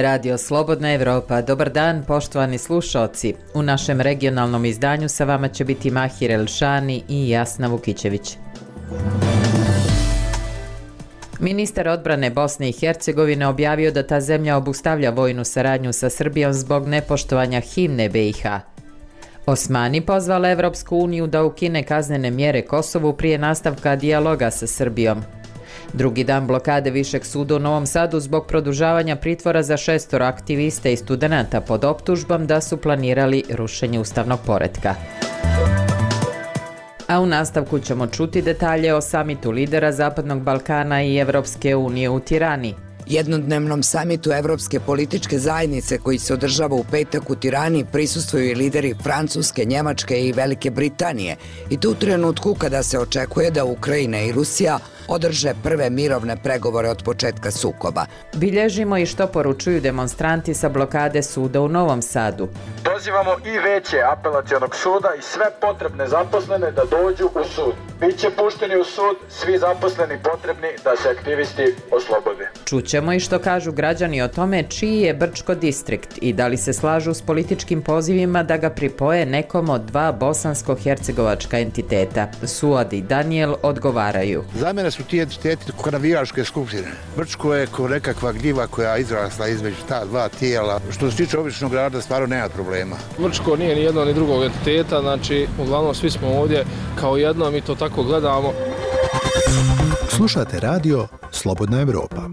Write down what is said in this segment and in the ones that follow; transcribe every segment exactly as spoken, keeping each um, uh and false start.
Radio Slobodna Evropa. Dobar dan, poštovani slušaoci. U našem regionalnom izdanju sa vama će biti Mahir Elšani i Jasna Vukićević. Ministar odbrane Bosne i Hercegovine objavio da ta zemlja obustavlja vojnu saradnju sa Srbijom zbog nepoštovanja himne be i ha. Osmani pozvala Evropsku uniju da ukine kaznene mjere Kosovu prije nastavka dijaloga sa Srbijom. Drugi dan blokade Višeg suda u Novom Sadu zbog produžavanja pritvora za šestoro aktivista i studenata pod optužbom da su planirali rušenje ustavnog poretka. A u nastavku ćemo čuti detalje o samitu lidera Zapadnog Balkana i Evropske unije u Tirani. Jednodnevnom samitu Evropske političke zajednice koji se održava u petak u Tirani prisustvuju i lideri Francuske, Njemačke i Velike Britanije. I to u trenutku kada se očekuje da Ukrajina i Rusija održe prve mirovne pregovore od početka sukoba. Bilježimo i što poručuju demonstranti sa blokade suda u Novom Sadu. Pozivamo i veće apelacionog suda i sve potrebne zaposlene da dođu u sud. Biće pušteni u sud svi zaposleni potrebni da se aktivisti oslobode. Čućemo i što kažu građani o tome čiji je Brčko distrikt i da li se slažu s političkim pozivima da ga pripoje nekom od dva bosansko-hercegovačka entiteta. Suad i Daniel odgovaraju. Za mene su ti entiteti kao navijačke skupštine. Brčko je kao nekakva gljiva koja izrasla između ta dva tijela. Što se tiče običnog grada, stvarno nema problema. Brčko nije ni jedno ni drugog entiteta, znači uglavnom svi smo ovdje kao jedno, mi to tako gledamo. Slušate radio Slobodna Evropa.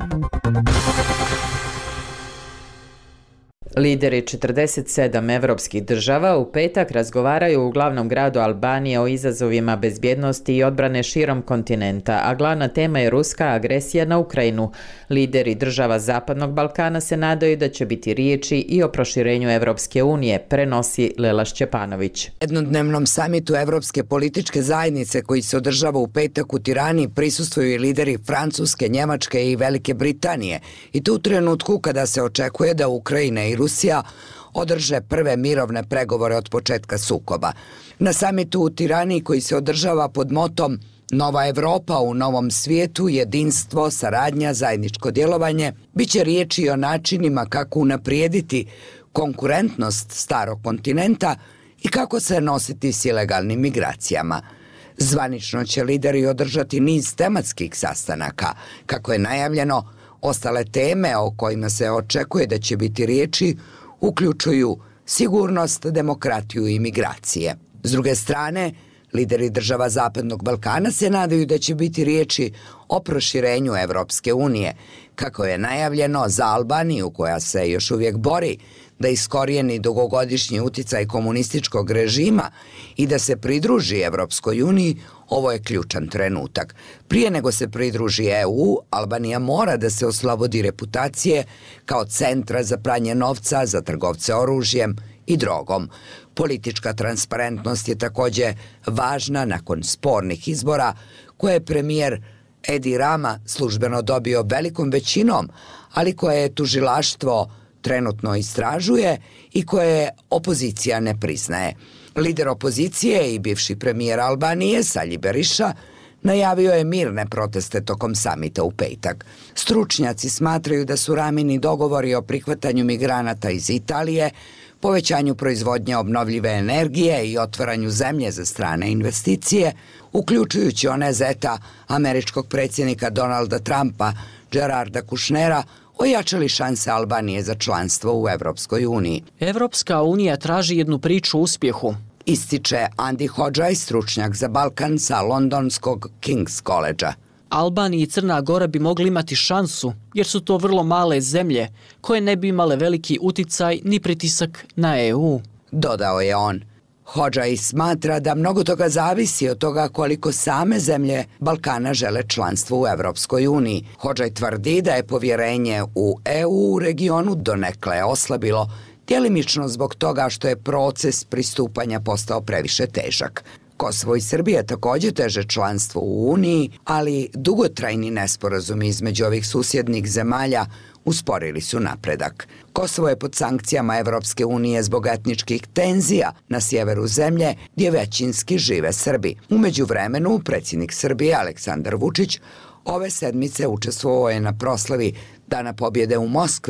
Lideri četrdeset sedam evropskih država u petak razgovaraju u glavnom gradu Albanije o izazovima bezbjednosti i odbrane širom kontinenta, a glavna tema je ruska agresija na Ukrajinu. Lideri država Zapadnog Balkana se nadaju da će biti riječi i o proširenju Evropske unije, prenosi Lela Šćepanović. Jednodnevnom samitu Evropske političke zajednice koji se održava u petak u Tirani prisustvuju i lideri Francuske, Njemačke i Velike Britanije. I to u trenutku kada se očekuje da Ukrajina i Rusija održe prve mirovne pregovore od početka sukoba. Na samitu u Tirani koji se održava pod motom Nova Evropa u novom svijetu, jedinstvo, saradnja, zajedničko djelovanje, bit će riječi i o načinima kako unaprijediti konkurentnost starog kontinenta i kako se nositi s ilegalnim migracijama. Zvanično će lideri održati niz tematskih sastanaka. Kako je najavljeno, ostale teme o kojima se očekuje da će biti riječi uključuju sigurnost, demokratiju i migracije. S druge strane, lideri država Zapadnog Balkana se nadaju da će biti riječi o proširenju Evropske unije. Kako je najavljeno, za Albaniju, koja se još uvijek bori da iskorijeni dugogodišnji uticaj komunističkog režima i da se pridruži Evropskoj uniji, ovo je ključan trenutak. Prije nego se pridruži e u, Albanija mora da se oslobodi reputacije kao centra za pranje novca, za trgovce oružjem i drogom. Politička transparentnost je također važna nakon spornih izbora koje je premijer Edi Rama službeno dobio velikom većinom, ali koje je tužilaštvo trenutno istražuje i koje opozicija ne priznaje. Lider opozicije i bivši premijer Albanije Sali Berisha najavio je mirne proteste tokom samita u petak. Stručnjaci smatraju da su Ramini dogovori o prihvatanju migranata iz Italije, povećanju proizvodnje obnovljive energije i otvaranju zemlje za strane investicije, uključujući one zeta američkog predsjednika Donalda Trumpa, Gerarda Kushnera, ojačali šanse Albanije za članstvo u Evropskoj uniji. Evropska unija traži jednu priču o uspjehu. Ističe Andi Hodžaj, stručnjak za Balkan sa londonskog King's College-a. Albanija i Crna Gora bi mogli imati šansu, jer su to vrlo male zemlje, koje ne bi imale veliki uticaj ni pritisak na e u. Dodao je on. Hodžaj smatra da mnogo toga zavisi od toga koliko same zemlje Balkana žele članstvo u Evropskoj uniji. Hodžaj tvrdi da je povjerenje u e u u regionu donekle oslabilo, djelimično zbog toga što je proces pristupanja postao previše težak. Kosovo i Srbija također teže članstvo u Uniji, ali dugotrajni nesporazumi između ovih susjednih zemalja usporili su napredak. Kosovo je pod sankcijama Evropske unije zbog etničkih tenzija na sjeveru zemlje gdje većinski žive Srbi. U međuvremenu, predsjednik Srbije Aleksandar Vučić ove sedmice učestvovao je na proslavi Dana pobjede u Moskvi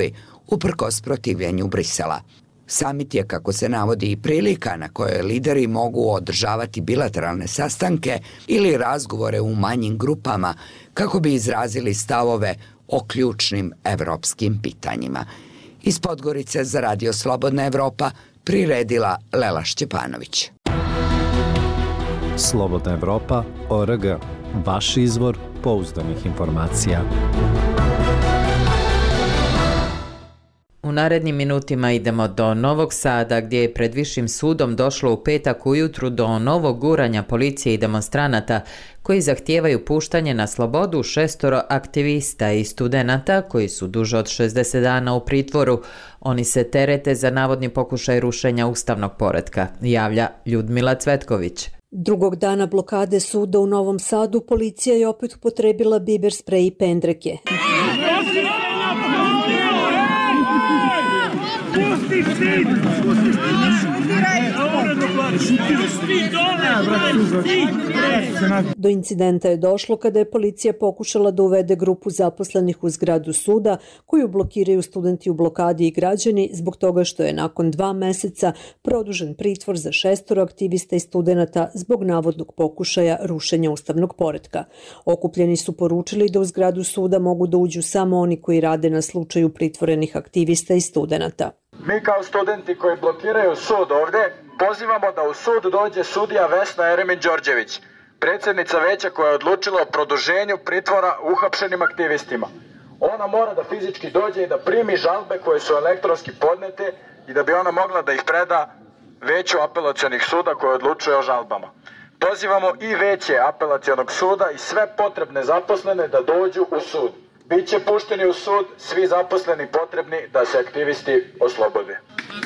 uprkos protivljenju Brisela. Samit je, kako se navodi, i prilika na kojoj lideri mogu održavati bilateralne sastanke ili razgovore u manjim grupama kako bi izrazili stavove o ključnim evropskim pitanjima. Iz Podgorice za Radio Slobodna Evropa priredila Lela Šćepanović. Slobodna Evropa, O R G, vaš izvor pouzdanih informacija. U narednim minutima idemo do Novog Sada, gdje je pred Višim sudom došlo u petak ujutru do novog guranja policije i demonstranata koji zahtijevaju puštanje na slobodu šestoro aktivista i studenata koji su duže od šezdeset dana u pritvoru. Oni se terete za navodni pokušaj rušenja ustavnog poretka, javlja Ljudmila Cvetković. Drugog dana blokade suda u Novom Sadu policija je opet upotrebila biber sprej i pendreke. Do incidenta je došlo kada je policija pokušala da uvede grupu zaposlenih u zgradu suda koju blokiraju studenti u blokadi i građani zbog toga što je nakon dva meseca produžen pritvor za šestoro aktivista i studenata zbog navodnog pokušaja rušenja ustavnog poretka. Okupljeni su poručili da u zgradu suda mogu da uđu samo oni koji rade na slučaju pritvorenih aktivista i studenata. Mi kao studenti koji blokiraju sud ovde pozivamo da u sud dođe sudija Vesna Eremić-Đorđević, predsjednica veća koja je odlučila o produženju pritvora uhapšenim aktivistima. Ona mora da fizički dođe i da primi žalbe koje su elektronski podnete i da bi ona mogla da ih preda veću apelacionih suda koje odlučuje o žalbama. Pozivamo i veće apelacionog suda i sve potrebne zaposlene da dođu u sud. Biće pušteni u sud svi zaposleni potrebni da se aktivisti oslobode.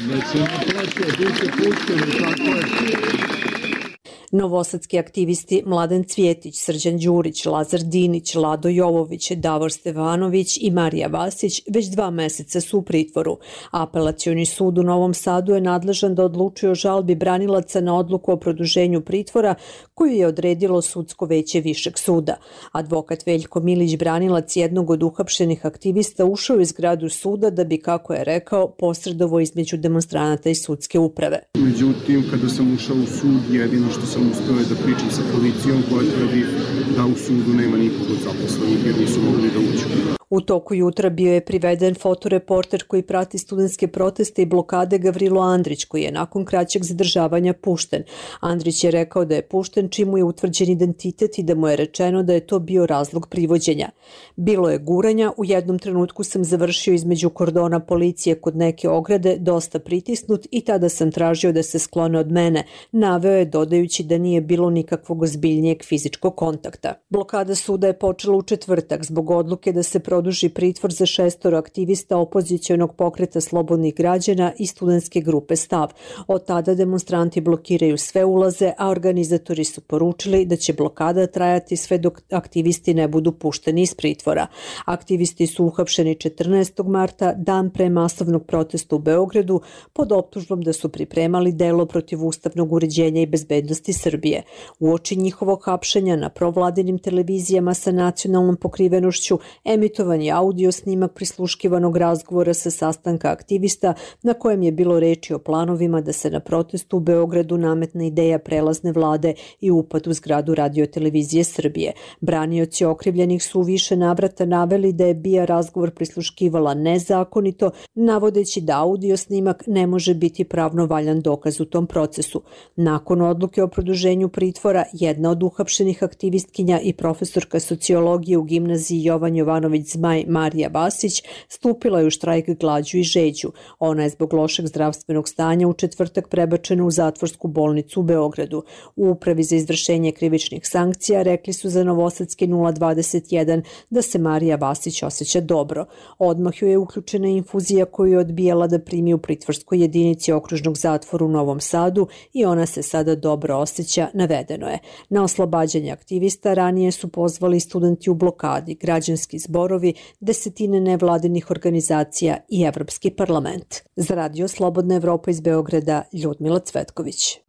Novosadski aktivisti Mladen Cvjetić, Srđan Đurić, Lazar Dinić, Lado Jovović, Davor Stevanović i Marija Vasić već dva meseca su u pritvoru. Apelacioni sud u Novom Sadu je nadležan da odlučuje o žalbi branilaca na odluku o produženju pritvora koju je odredilo sudsko veće Višeg suda. Advokat Veljko Milić, branilac jednog od uhapšenih aktivista, ušao je u zgradu suda da bi, kako je rekao, posredovao između demonstranata i sudske uprave. Međutim, kada sam ušao u sud, jedino što sam uspeo je da pričam sa policijom koja tvrdi da u sudu nema nikog od zaposlenih jer nisu mogli da uđu. U toku jutra bio je priveden fotoreporter koji prati studentske proteste i blokade Gavrilo Andrić, koji je nakon kraćeg zadržavanja pušten. Andrić je rekao da je pušten čim mu je utvrđen identitet i da mu je rečeno da je to bio razlog privođenja. Bilo je guranja, u jednom trenutku sam završio između kordona policije kod neke ograde, dosta pritisnut i tada sam tražio da se sklone od mene, naveo je dodajući da nije bilo nikakvog ozbiljnijeg fizičkog kontakta. Blokada suda je počela u četvrtak zbog odluke da se produži pritvor za šestoro aktivista opozicionog pokreta slobodnih građana i studentske grupe Stav. Od tada demonstranti blokiraju sve ulaze, a organizatori su poručili da će blokada trajati sve dok aktivisti ne budu pušteni iz pritvora. Aktivisti su uhapšeni četrnaestog marta, dan pre masovnog protesta u Beogradu, pod optužbom da su pripremali delo protiv ustavnog uređenja i bezbednosti Srbije. Uoči njihovog hapšenja na provladinim televizijama sa nacionalnom pokrivenošću emitovan je audio snimak prisluškivanog razgovora sa sastanka aktivista na kojem je bilo reči o planovima da se na protestu u Beogradu nametne ideja prelazne vlade i upad u zgradu radiotelevizije Srbije. Branioci okrivljenih su u više navrata naveli da je B I A razgovor prisluškivala nezakonito, navodeći da audio snimak ne može biti pravno valjan dokaz u tom procesu. Nakon odluke o produženju pritvora, jedna od uhapšenih aktivistkinja i profesorka sociologije u gimnaziji Jovan Jovanović Zmaj, Marija Vasić, stupila je u štrajk glađu i žeđu. Ona je zbog lošeg zdravstvenog stanja u četvrtak prebačena u zatvorsku bolnicu u Beogradu. U Upravi za izvršenje krivičnih sankcija rekli su za Novosadski nula dvadeset jedan da se Marija Vasić osjeća dobro. Odmah joj je uključena infuzija koju je odbijala da primi u pritvorskoj jedinici okružnog zatvora u Novom Sadu i ona se sada dobro osjeća, navedeno je. Na oslobađanje aktivista ranije su pozvali studenti u blokadi, građanski zborovi, desetine nevladinih organizacija i Evropski parlament. Za Radio Slobodna Evropa iz Beograda, Ljudmila Cvetković.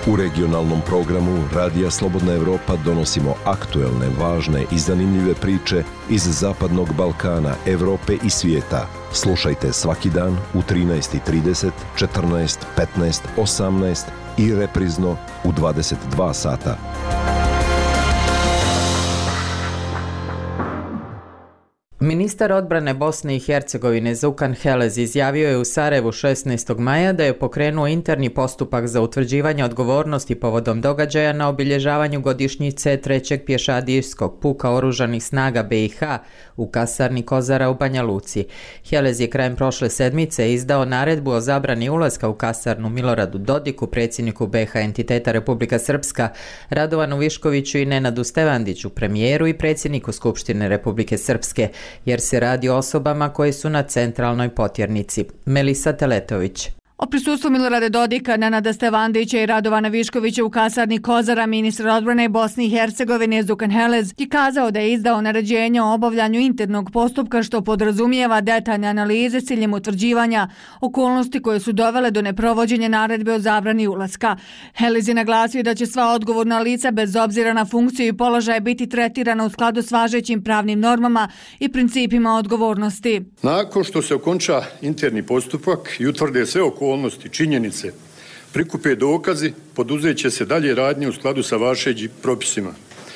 U regionalnom programu Radija Slobodna Evropa donosimo aktuelne, važne i zanimljive priče iz Zapadnog Balkana, Evrope i svijeta. Slušajte svaki dan u trinaest i trideset, četrnaest, petnaest, osamnaest i reprizno u dvadeset dva sata. Ministar odbrane Bosne i Hercegovine Zukan Helez izjavio je u Sarajevu šesnaestog maja da je pokrenuo interni postupak za utvrđivanje odgovornosti povodom događaja na obilježavanju godišnjice trećeg pješadijskog puka oružanih snaga B i H u kasarni Kozara u Banja Luci. Helez je krajem prošle sedmice izdao naredbu o zabrani ulaska u kasarnu Miloradu Dodiku, predsjedniku B i H entiteta Republika Srpska, Radovanu Viškoviću i Nenadu Stevandiću, premijeru i predsjedniku Skupštine Republike Srpske, jer se radi o osobama koje su na centralnoj potjernici. Melisa Teletović. O prisustvu Milorada Dodika, Nenada Stevandića i Radovana Viškovića u kasarni Kozara ministar odbrane Bosne i Hercegovine Zukan Helez je kazao da je izdao naređenje o obavljanju internog postupka što podrazumijeva detaljne analize s ciljem utvrđivanja okolnosti koje su dovele do neprovođenja naredbe o zabrani ulaska. Helez je naglasio da će sva odgovorna lica bez obzira na funkciju i položaj biti tretirana u skladu s važećim pravnim normama i principima odgovornosti. Nakon što se okonča interni postupak i utvrde sve okolnosti činjenice, prikupe dokazi, poduzet će se dalje radnje u skladu sa važećim propisima.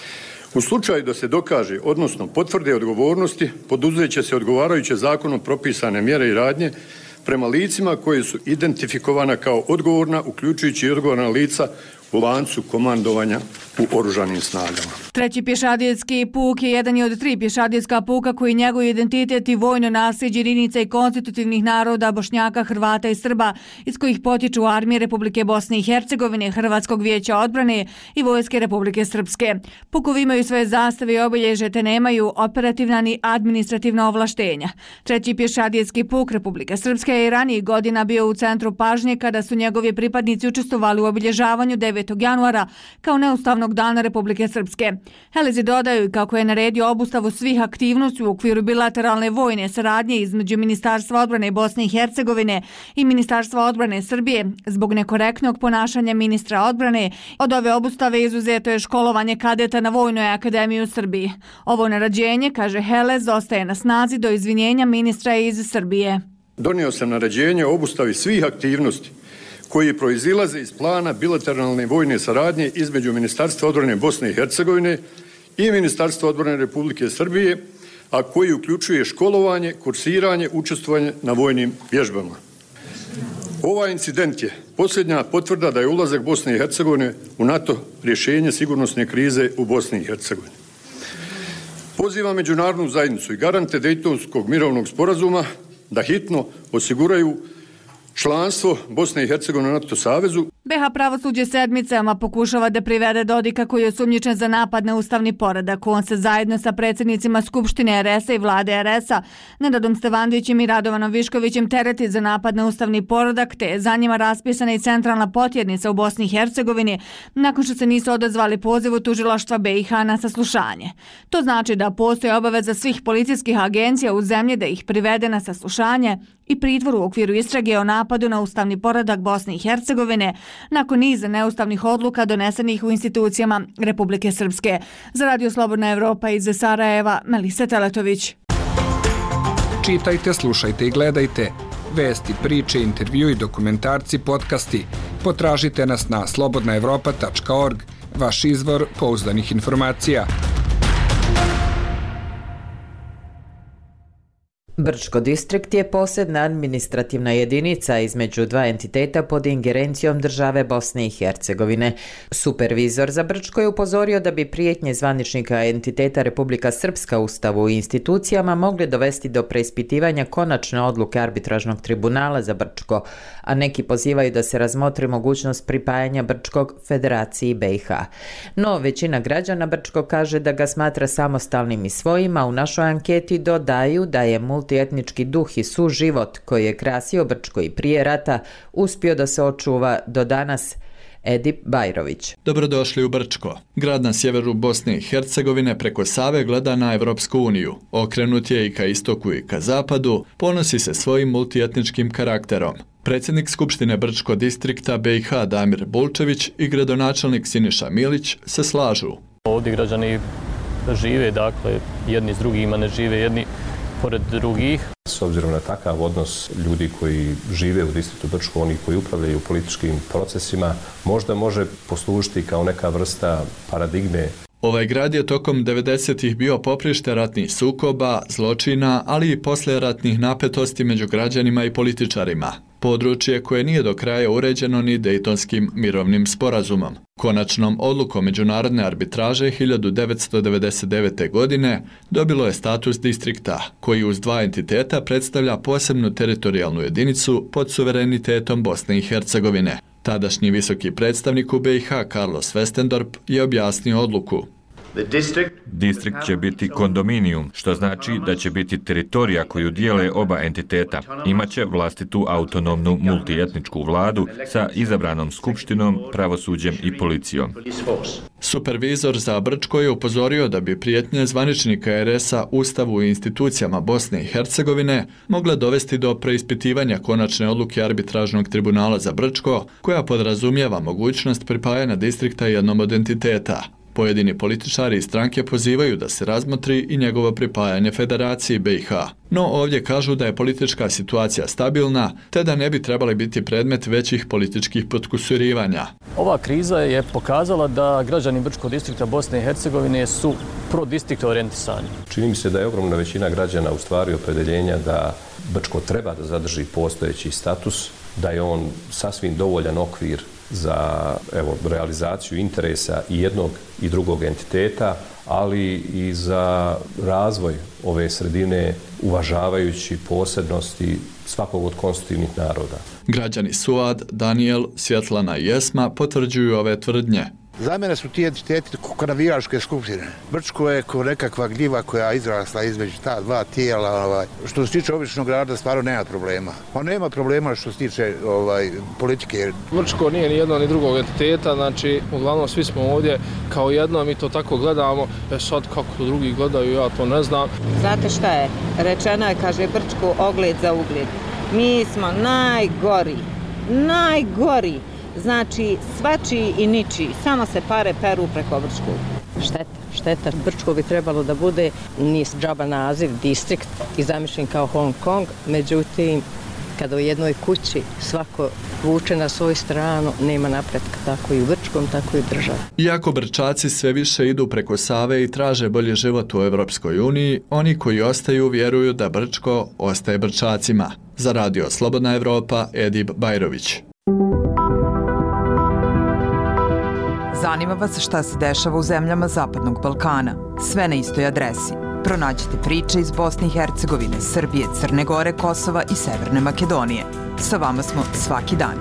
U slučaju da se dokaže, odnosno potvrde odgovornosti, poduzet će se odgovarajuće zakonom propisane mjere i radnje prema licima koje su identifikovana kao odgovorna, uključujući i odgovorna lica u lancu komandovanja u oružanim snagama. Treći pješadijski puk je jedan od tri pješadijska puka koji njeguju identitet i vojno nasljeđe jedinica i konstitutivnih naroda Bošnjaka, Hrvata i Srba, iz kojih potiču armije Republike Bosne i Hercegovine, Hrvatskog vijeća odbrane i Vojske Republike Srpske. Pukovi imaju svoje zastave i obilježe te nemaju operativna ni administrativna ovlaštenja. Treći pješadijski puk Republike Srpske je i ranijih godina bio u centru pažnje kada su njegovi pripadnici učestvovali u obilježavanju devetog januara kao neustavnog dana Republike Srpske. Helez je dodaju kako je naredio obustavu svih aktivnosti u okviru bilateralne vojne saradnje između Ministarstva odbrane Bosne i Hercegovine i Ministarstva odbrane Srbije zbog nekorektnog ponašanja ministra odbrane. Od ove obustave izuzeto je školovanje kadeta na Vojnoj akademiji u Srbiji. Ovo naređenje, kaže Helez, ostaje na snazi do izvinjenja ministra iz Srbije. Donio sam naređenje o obustavi svih aktivnosti koji proizilaze iz plana bilateralne vojne saradnje između Ministarstva odbrane Bosne i Hercegovine i Ministarstva odbrane Republike Srbije, a koji uključuje školovanje, kursiranje, učestvovanje na vojnim vježbama. Ovaj incident je posljednja potvrda da je ulazak Bosne i Hercegovine u NATO rješenje sigurnosne krize u Bosni i Hercegovini. Pozivam međunarodnu zajednicu i garante Dejtonskog mirovnog sporazuma da hitno osiguraju članstvo Bosne i Hercegovine u NATO savezu. B i H pravosuđe sedmicama pokušava da privede Dodika koji je osumnjičen za napad na ustavni poredak. On se zajedno sa predsjednicima Skupštine er es a i vlade er es a, Nenadom Stevandićem i Radovanom Viškovićem tereti za napad na ustavni poredak, te je za njima raspisana i centralna potjernica u Bosni i Hercegovini nakon što se nisu odazvali pozivu tužilaštva B i H na saslušanje. To znači da postoji obaveza svih policijskih agencija u zemlji da ih privede na saslušanje i pritvor u okviru istrage o napadu na ustavni poredak Bosne i Hercegovine nakon niza neustavnih odluka donesenih u institucijama Republike Srpske. Za Radio Slobodna Evropa iz Sarajeva, Melisa Teletović. Čitajte, slušajte i gledajte. Vesti, priče, intervju i dokumentarci, podcasti. Potražite nas na slobodna evropa tačka org, vaš izvor pouzdanih informacija. Brčko distrikt je posebna administrativna jedinica između dva entiteta pod ingerencijom države Bosne i Hercegovine. Supervizor za Brčko je upozorio da bi prijetnje zvaničnika entiteta Republika Srpska Ustavu i institucijama mogli dovesti do preispitivanja konačne odluke arbitražnog tribunala za Brčko, a neki pozivaju da se razmotri mogućnost pripajanja Brčkog Federaciji B i H. No, većina građana Brčko kaže da ga smatra samostalnim i svojim, a u našoj anketi dodaju da je multietnički duh i suživot koji je krasio Brčko i prije rata uspio da se očuva do danas. Edip Bajrović. Dobrodošli u Brčko. Grad na sjeveru Bosne i Hercegovine preko Save gleda na Evropsku uniju. Okrenut je i ka istoku i ka zapadu, ponosi se svojim multietničkim karakterom. Predsjednik Skupštine Brčko distrikta B i H Damir Bulčević i gradonačelnik Siniša Milić se slažu. Ovdje građani žive, dakle, jedni s drugima, ne žive jedni pored drugih. S obzirom na takav odnos ljudi koji žive u distriktu Brčko, oni koji upravljaju političkim procesima, možda može poslužiti kao neka vrsta paradigme. Ovaj grad je tokom devedesetih bio poprište ratnih sukoba, zločina, ali i poslijeratnih napetosti među građanima i političarima. Područje koje nije do kraja uređeno ni Dejtonskim mirovnim sporazumom. Konačnom odlukom međunarodne arbitraže hiljadu devetsto devedeset devete. godine dobilo je status distrikta, koji uz dva entiteta predstavlja posebnu teritorijalnu jedinicu pod suverenitetom Bosne i Hercegovine. Tadašnji visoki predstavnik u B i H Carlos Westendorp je objasnio odluku. Distrikt će biti kondominijum, što znači da će biti teritorija koju dijele oba entiteta. Imaće vlastitu autonomnu multietničku vladu sa izabranom skupštinom, pravosuđem i policijom. Supervizor za Brčko je upozorio da bi prijetnje zvaničnika R S-a Ustavu i institucijama Bosne i Hercegovine mogle dovesti do preispitivanja konačne odluke arbitražnog tribunala za Brčko, koja podrazumijeva mogućnost pripajanja distrikta jednom od entiteta. Pojedini političari i stranke pozivaju da se razmotri i njegovo pripajanje Federaciji B i H. No ovdje kažu da je politička situacija stabilna, te da ne bi trebali biti predmet većih političkih potkusurivanja. Ova kriza je pokazala da građani Brčkog distrikta Bosne i Hercegovine su pro-distrikt orijentisani. Čini mi se da je ogromna većina građana u stvari opredeljenja da Brčko treba da zadrži postojeći status, da je on sasvim dovoljan okvir za evo, realizaciju interesa i jednog i drugog entiteta, ali i za razvoj ove sredine uvažavajući posebnosti svakog od konstitutivnih naroda. Građani Suad, Danijel, Svjetlana i Esma potvrđuju ove tvrdnje. Za mene su ti entiteti kao navijačke skupštine. Brčko je kao nekakva gljiva koja izrasla između ta dva tijela. Ovaj. Što se tiče običnog naroda, stvarno nema problema. On nema problema što se tiče ovaj, politike. Brčko nije ni jedno ni drugog entiteta, znači uglavnom svi smo ovdje kao jedno, mi to tako gledamo. E sad kako to drugi gledaju, ja to ne znam. Znate šta je? Rečeno je, kaže Brčko, ogled za ugled. Mi smo najgori, najgori. Znači, svačiji i ničiji, samo se pare peru preko Brčkog. Šteta, šteta. Brčko bi trebalo da bude, nije džaba naziv, distrikt i zamišljen kao Hong Kong, međutim, kada u jednoj kući svako vuče na svoju stranu, nema napretka, tako i u Brčkom, tako i u državi. Iako Brčaci sve više idu preko Save i traže bolji život u Evropskoj uniji, oni koji ostaju vjeruju da Brčko ostaje Brčacima. Za radio Slobodna Evropa, Edib Bajrović. Zanima vas šta se dešava u zemljama Zapadnog Balkana. Sve na istoj adresi. Pronađite priče iz Bosne i Hercegovine, Srbije, Crne Gore, Kosova i Severne Makedonije. Sa vama smo svaki dan.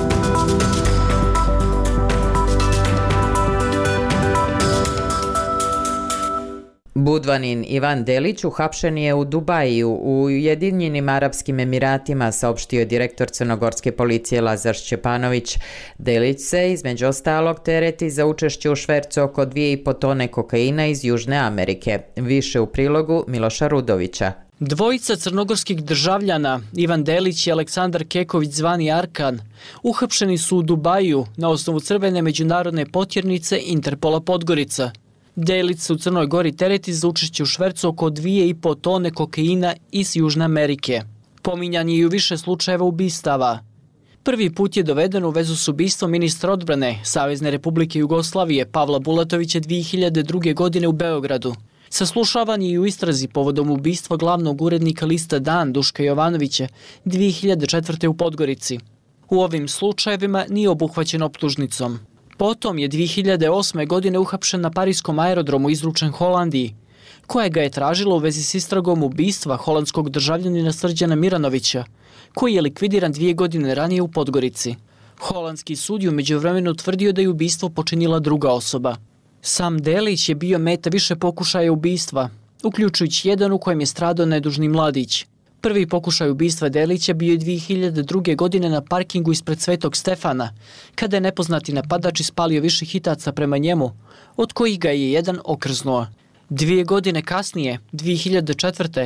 Budvanin Ivan Delić uhapšen je u Dubaju u Ujedinjenim Arapskim Emiratima, saopštio direktor crnogorske policije Lazar Šćepanović. Delić se, između ostalog, tereti za učešće u švercu oko dvije i po tone kokaina iz Južne Amerike. Više u prilogu Miloša Rudovića. Dvojica crnogorskih državljana, Ivan Delić i Aleksandar Keković zvani Arkan, uhapšeni su u Dubaju na osnovu crvene međunarodne potjernice Interpola Podgorica. Delić se u Crnoj Gori tereti za učešće u švercu oko dvije i po tone kokaina iz Južne Amerike. Pominjan je i u više slučajeva ubistava. Prvi put je doveden u vezu s ubistvom ministra odbrane Savezne Republike Jugoslavije Pavla Bulatovića dvije hiljade druge. godine u Beogradu. Saslušavan je i u istrazi povodom ubistva glavnog urednika lista Dan Duška Jovanovića dvije hiljade četvrte. u Podgorici. U ovim slučajevima nije obuhvaćen optužnicom. Potom je dvije hiljade osme. godine uhapšen na parijskom aerodromu izručen Holandiji, koja ga je tražila u vezi s istragom ubistva holandskog državljanina Srđana Miranovića, koji je likvidiran dvije godine ranije u Podgorici. Holandski sud je u međuvremenu tvrdio da je ubistvo počinila druga osoba. Sam Delić je bio meta više pokušaja ubistva, uključujući jedan u kojem je stradao nedužni mladić. Prvi pokušaj ubistva Delića bio je dvije hiljade druge. godine na parkingu ispred Svetog Stefana, kada je nepoznati napadač ispalio više hitaca prema njemu, od kojih ga je jedan okrznuo. Dvije godine kasnije, dvije hiljade četvrte.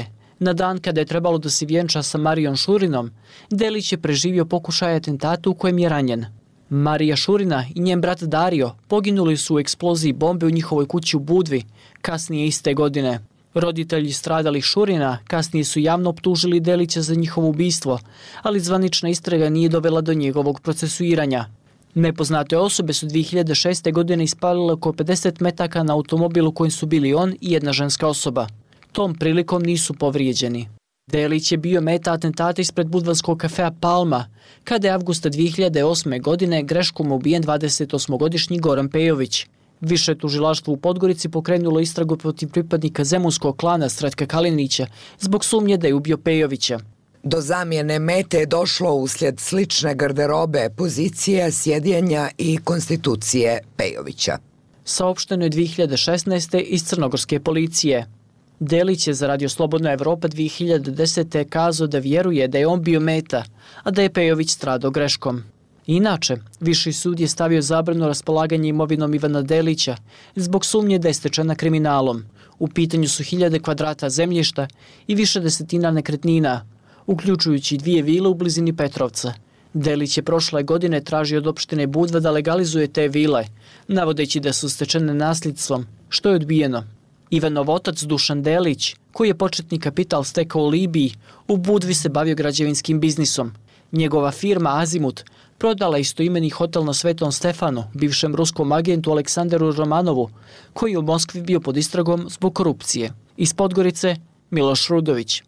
Na dan kada je trebalo da se vjenča sa Marijom Šurinom, Delić je preživio pokušaj atentata u kojem je ranjen. Marija Šurina i njen brat Dario poginuli su u eksploziji bombe u njihovoj kući u Budvi, kasnije iste godine. Roditelji stradalih Šurina kasnije su javno optužili Delića za njihovo ubistvo, ali zvanična istraga nije dovela do njegovog procesuiranja. Nepoznate osobe su dvije hiljade šeste. godine ispalile oko pedeset metaka na automobilu kojim su bili on i jedna ženska osoba. Tom prilikom nisu povrijeđeni. Delić je bio meta atentata ispred budvanskog kafea Palma, kada je avgusta dvije hiljade osme. godine greškom ubijen dvadesetosmogodišnji Goran Pejović. Više tužilaštvo u Podgorici pokrenulo istragu protiv pripadnika zemunskog klana Stratka Kalinića zbog sumnje da je ubio Pejovića. Do zamjene mete je došlo uslijed slične garderobe, pozicije, sjedjenja i konstitucije Pejovića. Saopšteno je dvije hiljade šesnaeste. iz crnogorske policije. Delić je za Radio Slobodna Evropa dvije hiljade desete. kazao da vjeruje da je on bio meta, a da je Pejović stradao greškom. Inače, Viši sud je stavio zabranu raspolaganja imovinom Ivana Delića zbog sumnje da je stečena kriminalom. U pitanju su hiljade kvadrata zemljišta i više desetina nekretnina, uključujući dvije vile u blizini Petrovca. Delić je prošle godine tražio od opštine Budva da legalizuje te vile, navodeći da su stečene nasljedstvom, što je odbijeno. Ivanov otac Dušan Delić, koji je početni kapital stekao u Libiji, u Budvi se bavio građevinskim biznisom. Njegova firma Azimut prodala istoimeni hotel na Svetom Stefanu, bivšem ruskom agentu Aleksanderu Romanovu, koji je u Moskvi bio pod istragom zbog korupcije. Iz Podgorice, Miloš Rudović.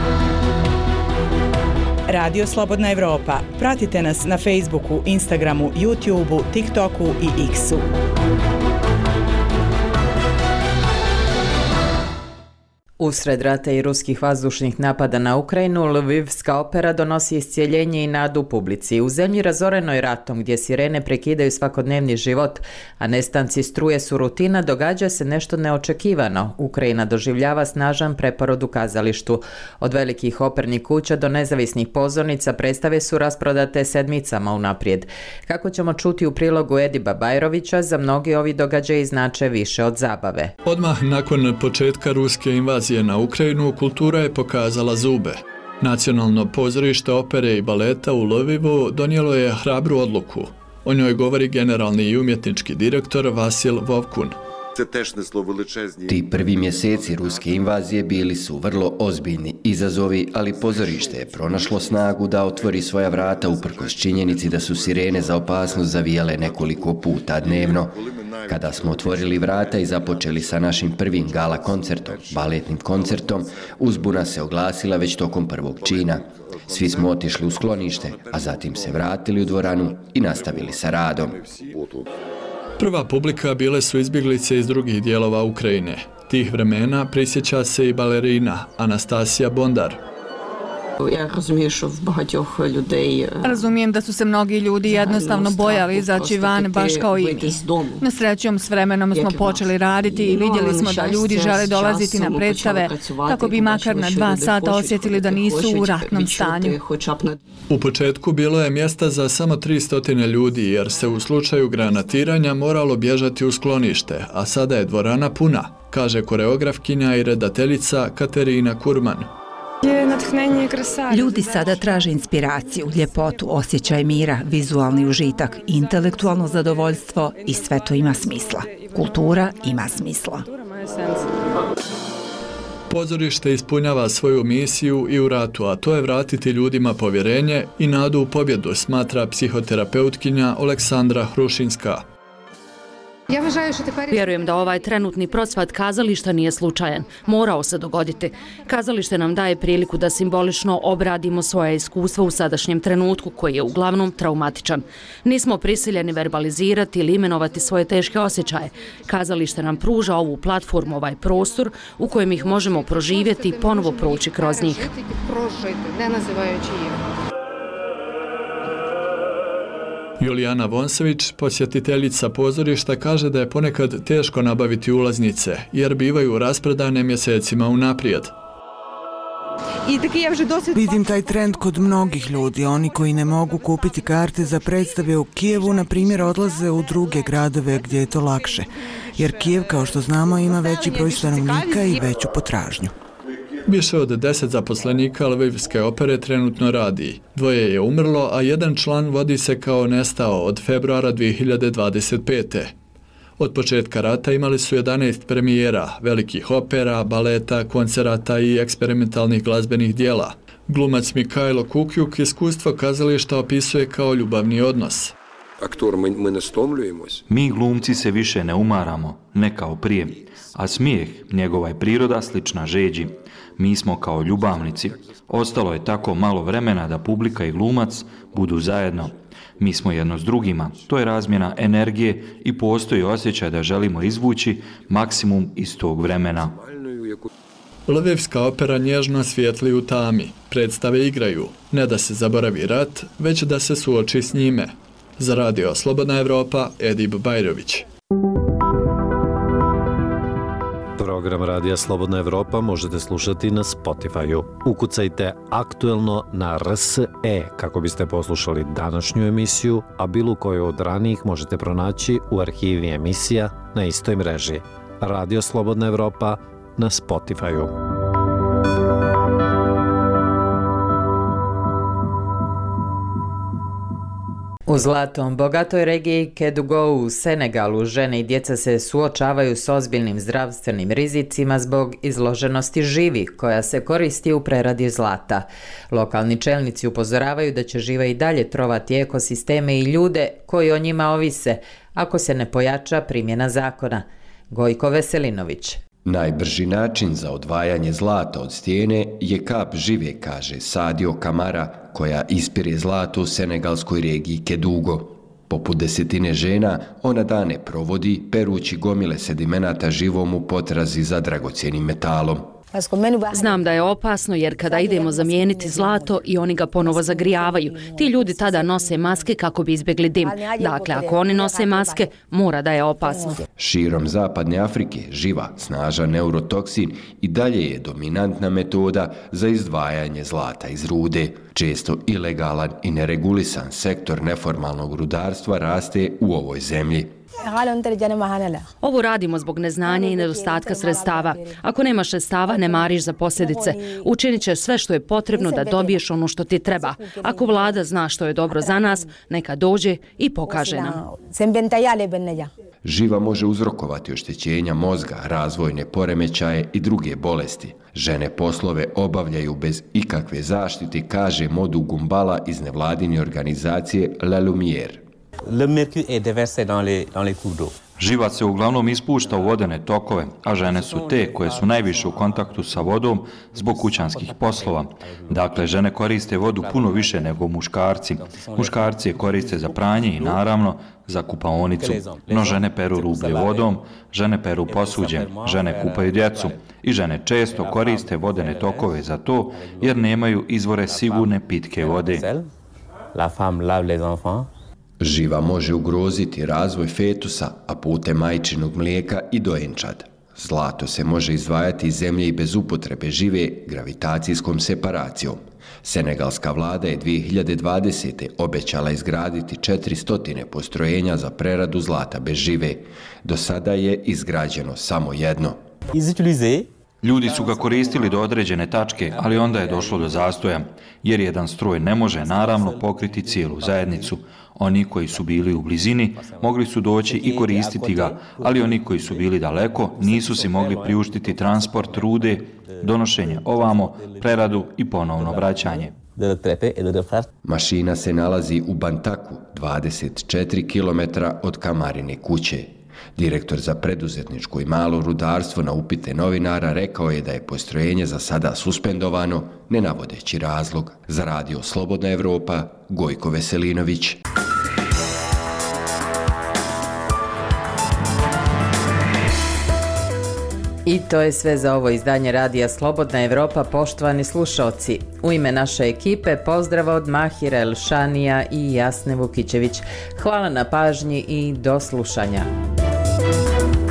Radio Slobodna Evropa. Pratite nas na Facebooku, Instagramu, YouTubeu, TikToku i X-u. Usred rata i ruskih vazdušnih napada na Ukrajinu, Lvivska opera donosi iscijeljenje i nadu publici. U zemlji razorenoj ratom, gdje sirene prekidaju svakodnevni život, a nestanci struje su rutina, događa se nešto neočekivano. Ukrajina doživljava snažan preporod u kazalištu. Od velikih opernih kuća do nezavisnih pozornica predstave su rasprodate sedmicama unaprijed. Kako ćemo čuti u prilogu Ediba Bajrovića, za mnogi ovi događaji znače više od zabave. Odmah nakon početka ruske invazije na Ukrajinu, kultura je pokazala zube. Nacionalno pozorište opere i baleta u Lvivu donijelo je hrabru odluku. O njoj govori generalni i umjetnički direktor Vasil Vovkun. Ti prvi mjeseci ruske invazije bili su vrlo ozbiljni izazovi, ali pozorište je pronašlo snagu da otvori svoja vrata uprkos činjenici da su sirene za opasnost zavijale nekoliko puta dnevno. Kada smo otvorili vrata i započeli sa našim prvim gala koncertom, baletnim koncertom, uzbuna se oglasila već tokom prvog čina. Svi smo otišli u sklonište, a zatim se vratili u dvoranu i nastavili sa radom. Prva publika bile su izbjeglice iz drugih dijelova Ukrajine. Tih vremena prisjeća se i balerina Anastasija Bondar. Razumijem da su se mnogi ljudi jednostavno bojali izaći van, baš kao i mi. Na srećom, s vremenom smo počeli raditi i vidjeli smo da ljudi žele dolaziti na predstave kako bi makar na dva sata osjetili da nisu u ratnom stanju. U početku bilo je mjesta za samo tristo ljudi jer se u slučaju granatiranja moralo bježati u sklonište, a sada je dvorana puna, kaže koreografkinja i redateljica Katerina Kurman. Ljudi sada traže inspiraciju, ljepotu, osjećaj mira, vizualni užitak, intelektualno zadovoljstvo i sve to ima smisla. Kultura ima smisla. Pozorište ispunjava svoju misiju i u ratu, a to je vratiti ljudima povjerenje i nadu u pobjedu, smatra psihoterapeutkinja Aleksandra Hrušinska. Vjerujem da ovaj trenutni procvat kazališta nije slučajan. Morao se dogoditi. Kazalište nam daje priliku da simbolično obradimo svoje iskustva u sadašnjem trenutku koji je uglavnom traumatičan. Nismo prisiljeni verbalizirati ili imenovati svoje teške osjećaje. Kazalište nam pruža ovu platformu, ovaj prostor u kojem ih možemo proživjeti i ponovo proći kroz njih. Julijana Vonsević, posjetiteljica pozorišta, kaže da je ponekad teško nabaviti ulaznice, jer bivaju raspredane mjesecima unaprijed. Vidim taj trend kod mnogih ljudi. Oni koji ne mogu kupiti karte za predstave u Kijevu, na primjer, odlaze u druge gradove gdje je to lakše. Jer Kijev, kao što znamo, ima veći broj stanovnika i veću potražnju. Više od deset zaposlenika Lvivske opere trenutno radi. Dvoje je umrlo, a jedan član vodi se kao nestao od februara dvije hiljade dvadeset pete. Od početka rata imali su jedanaest premijera, velikih opera, baleta, koncerata i eksperimentalnih glazbenih dijela. Glumac Mikajlo Kukjuk iskustvo kazališta opisuje kao ljubavni odnos. Mi glumci se više ne umaramo, ne kao prije, a smijeh, njegova je priroda slična žeđi. Mi smo kao ljubavnici. Ostalo je tako malo vremena da publika i glumac budu zajedno. Mi smo jedno s drugima. To je razmjena energije i postoji osjećaj da želimo izvući maksimum iz tog vremena. Lvivska opera nježno svijetli u tami. Predstave igraju. Ne da se zaboravi rat, već da se suoči s njime. Za radio Slobodna Evropa, Edib Bajrović. Program Radija Slobodna Evropa možete slušati na Spotify-u. Ukucajte aktuelno na R S E kako biste poslušali današnju emisiju, a bilo koju od ranijih možete pronaći u arhivi emisija na istoj mreži. Radio Slobodna Evropa na Spotify-u. U zlatom bogatoj regiji Kedugo u Senegalu žene i djeca se suočavaju s ozbiljnim zdravstvenim rizicima zbog izloženosti živi koja se koristi u preradi zlata. Lokalni čelnici upozoravaju da će živa i dalje trovati ekosisteme i ljude koji o njima ovise ako se ne pojača primjena zakona. Gojko Veselinović. Najbrži način za odvajanje zlata od stijene je kap žive, kaže Sadio Kamara, koja ispire zlato u senegalskoj regiji Kedugo. Poput desetine žena, ona dane provodi perući gomile sedimenata živom u potrazi za dragocjenim metalom. Znam da je opasno jer kada idemo zamijeniti zlato i oni ga ponovo zagrijavaju, ti ljudi tada nose maske kako bi izbjegli dim. Dakle, ako oni nose maske, mora da je opasno. Širom zapadne Afrike živa, snažan neurotoksin i dalje je dominantna metoda za izdvajanje zlata iz rude. Često ilegalan i neregulisan sektor neformalnog rudarstva raste u ovoj zemlji. Ovo radimo zbog neznanja i nedostatka sredstava. Ako nemaš sredstava, ne mariš za posljedice. Učinit ćeš sve što je potrebno da dobiješ ono što ti treba. Ako vlada zna što je dobro za nas, neka dođe i pokaže nam. Živa može uzrokovati oštećenja mozga, razvojne poremećaje i druge bolesti. Žene poslove obavljaju bez ikakve zaštite, kaže Modu Gumbala iz nevladine organizacije La Lumière. Le mercure est déversé dans les, dans les cours d'eau. Živac se uglavnom ispušta u vodene tokove, a žene su te koje su najviše u kontaktu sa vodom zbog kućanskih poslova. Dakle, žene koriste vodu puno više nego muškarci. Muškarci je koriste za pranje i naravno za kupaonicu. No žene peru rublje vodom, žene peru posuđe, žene kupaju djecu i žene često koriste vodene tokove za to jer nemaju izvore sigurne pitke vode. La femme lave les enfants. Živa može ugroziti razvoj fetusa, a putem majčinog mlijeka i dojenčad. Zlato se može izdvajati iz zemlje i bez upotrebe žive gravitacijskom separacijom. Senegalska vlada je dvije hiljade dvadesete. obećala izgraditi četiristo postrojenja za preradu zlata bez žive. Do sada je izgrađeno samo jedno. Ljudi su ga koristili do određene tačke, ali onda je došlo do zastoja, jer jedan stroj ne može naravno pokriti cijelu zajednicu. Oni koji su bili u blizini mogli su doći i koristiti ga, ali oni koji su bili daleko nisu si mogli priuštiti transport rude, donošenje ovamo, preradu i ponovno vraćanje. Mašina se nalazi u Bantaku, dvadeset četiri kilometra od Kamarine kuće. Direktor za preduzetničko i malo rudarstvo na upite novinara rekao je da je postrojenje za sada suspendovano, ne navodeći razlog. Za radio Slobodna Evropa, Gojko Veselinović. I to je sve za ovo izdanje Radija Slobodna Evropa, poštovani slušalci. U ime naše ekipe pozdrav od Mahira Elšanija i Jasne Vukićević. Hvala na pažnji i do slušanja.